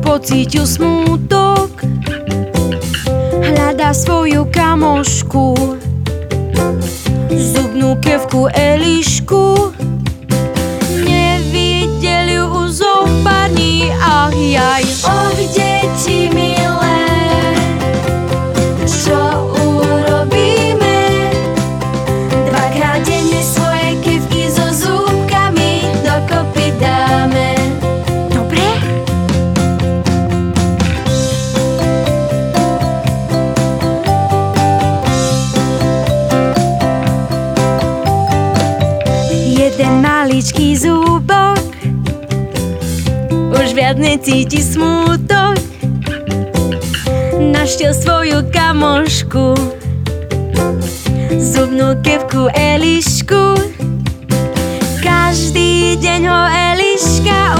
pocítil smútok, hľadá svoju kamošku, zubnú kevku Elišku. Nevidel ju už zo pár dní, ach jaj. Och, deti milé, čo urobíme? Dvakrát denne svoje kevky so zúbkami dokopy dáme. Dobre? Jeden maličký zúbok už viac necíti smútok, našiel svoju kamošku, zubnú kevku Elišku. Každý deň ho Eliška